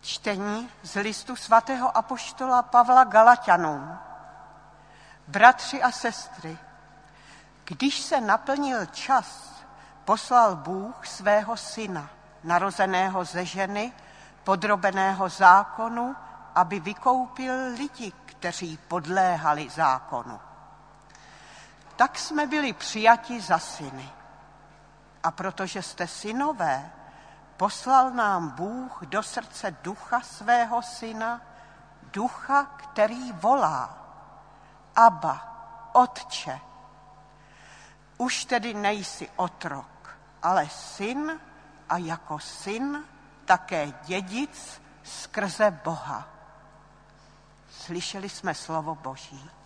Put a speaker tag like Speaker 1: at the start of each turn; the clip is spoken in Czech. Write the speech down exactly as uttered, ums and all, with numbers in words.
Speaker 1: Čtení z listu svatého apoštola Pavla Galaťanům. Bratři a sestry, když se naplnil čas, poslal Bůh svého syna, narozeného ze ženy, podrobeného zákonu, aby vykoupil lidi, kteří podléhali zákonu. Tak jsme byli přijati za syny. A protože jste synové, poslal nám Bůh do srdce ducha svého syna, ducha, který volá: Abba, Otče. Už tedy nejsi otrok, ale syn, a jako syn také dědic skrze Boha. Slyšeli jsme slovo Boží.